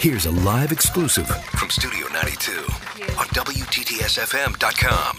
Here's a live exclusive from Studio 92 on WTTSFM.com.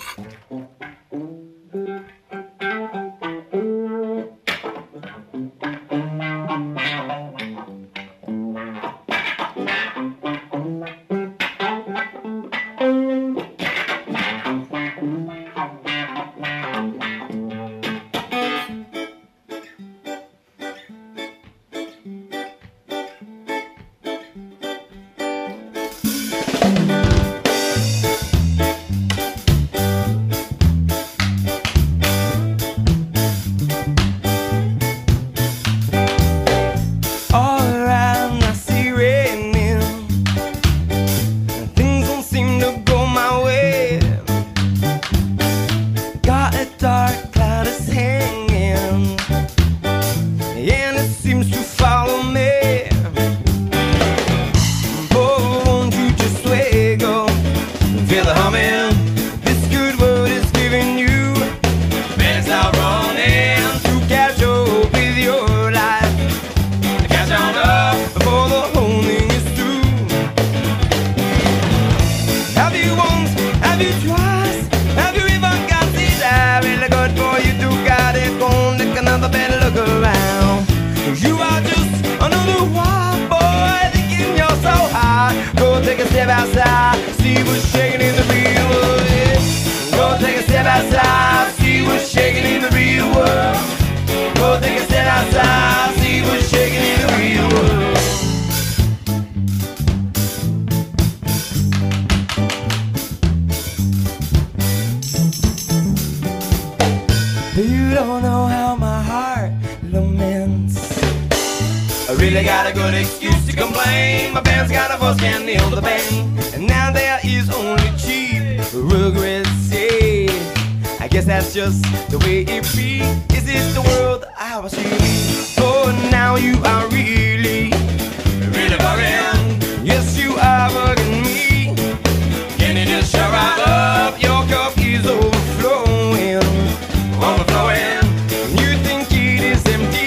Outside, see what's shaking in the real world. Yeah. Go take a step outside, see what's shaking in the real world. Go take a step outside, see what's shaking in the real world. You don't know how my heart laments. I really got a good excuse to complain. My band's got a voice, can't nail the bang. And now there is only cheap regrets. Yeah. I guess that's just the way it be. Is this the world I was see? Oh, now you are really bugging. Yes, you are bugging me. Can you just shut right up? Your cup is overflowing. You think it is empty.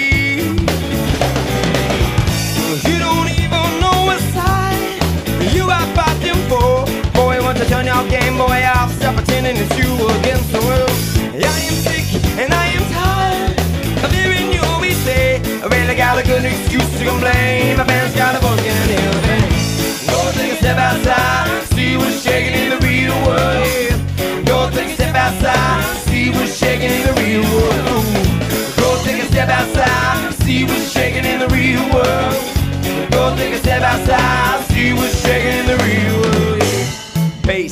Turn your Game Boy off, stop pretending it's you against the world. I am sick and I am tired of hearing you always say I really got a good excuse to complain. My band's got a voice, can't hear a thing. Go take a step outside, see what's shaking in the real world. Go take a step outside, see what's shaking in the real world. Go take a step outside, see what's shaking in the real world. Go take a step outside, see what's shaking in the real world. Bass.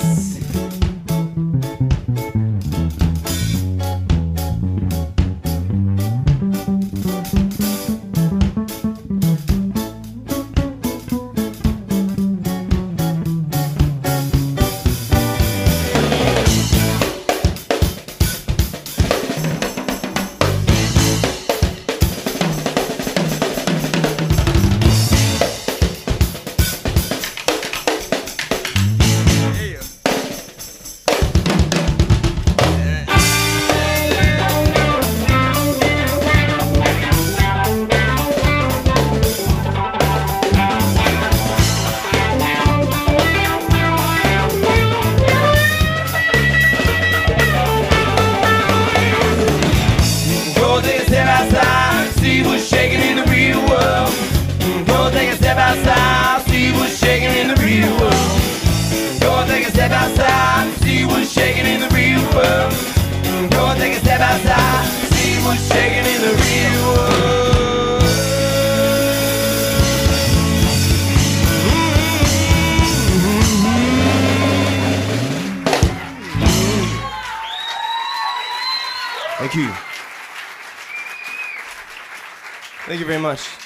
See what's shaking in the real world. Go take a step outside, see what's shaking in the real world. Go take a step outside, see what's shaking in the real world. Go take a step outside, see what's shaking in the real world. Thank you. Thank you very much.